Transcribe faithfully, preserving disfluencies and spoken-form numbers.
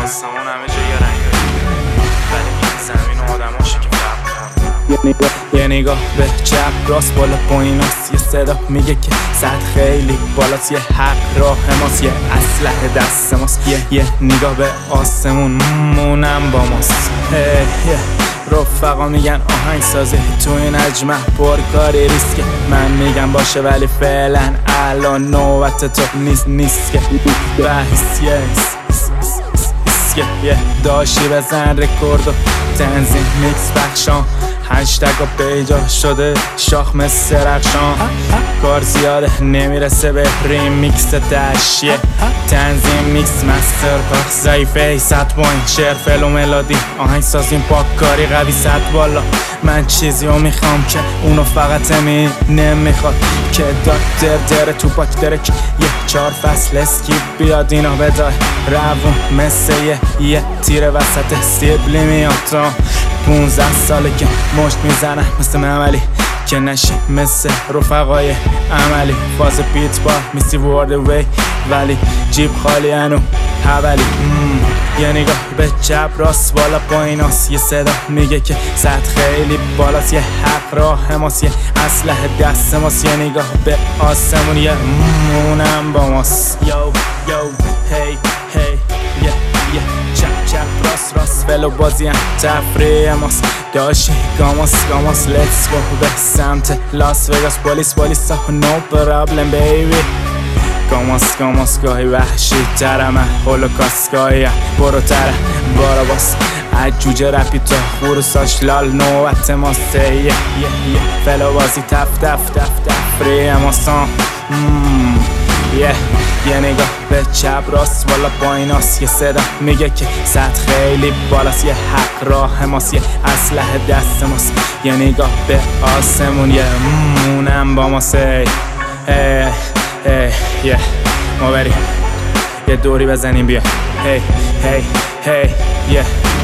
آسمون همه جا یه رنگ داره، ولی این زمین و آدماشی که فرق. یه نگاه به چپ راست بالا پایین هست، یه صدا میگه که سطح خیلی بالاست، یه حق راه ماست، یه اسلحه دست ماست. یه, یه نگاه به آسمون مونم با ماست. رفقا میگن آهنگ سازی تو این اجمه پرکاری ریسکه، من میگم باشه ولی فعلا الان نوبت تو نیست نیست که بحث یه یه داشی بزن رکورد و تنظیم میکس بخشان، هشتگ و پیجا شده شاخ مثل رخشان، کار زیاده نمیرسه به ریمیکس تشیه، تنظیم میکس مستر پاک ضعیفه صد پوینت شعر فل و ملودی آهنگ سازیم پاک کاری قوی صد بالا. من چیزی رو میخوام که اونو فقط می نمیخواد که داکتر دره تو پاک درک یه چار فصل اسکیپ بیاد اینا بدای روون مثل یه یه تیر وسط سیبلی میاد تا پونزده ساله که مشت میزنم مثل عملی که نشی مثل رفقای عملی، فاز پیت با میسی وارد وی ولی جیب خالی انو حولی. یه نگاه به چپ راست بالا پایین هست، یه صدا میگه که سطح خیلی بالاست، یه حق راه ماست، یه اسلحه دست ماست. یه نگاه به آسمون یه مونم با ماست. یو یو هی هی یه یه چپ چپ راست راست ولو بازی هم تفریه ماست، داشی گاماس گاماس لیتس گو به سمت لاس وگاس، پولیس پولیس ها نو پرابلم بیبی، گاماس گاماس گاهی وحشی ترمه هولوکاست گاهی برو تره بارا باس از جوجه رپی تا خورساش لال نوبت ماست. یه یه یه فلو بازی تف تف تف تفریه ماستان. یه یه نگاه به چپ راست بالا پایین هست، یه صدا میگه که سطح خیلی بالاست، یه حق راه ماست، یه اسلحه دست ماست. یه نگاه به آسمون یه مونم با ماست. ای ای یه ما بریم یه دوری بزنیم بیا. هی هی هی یه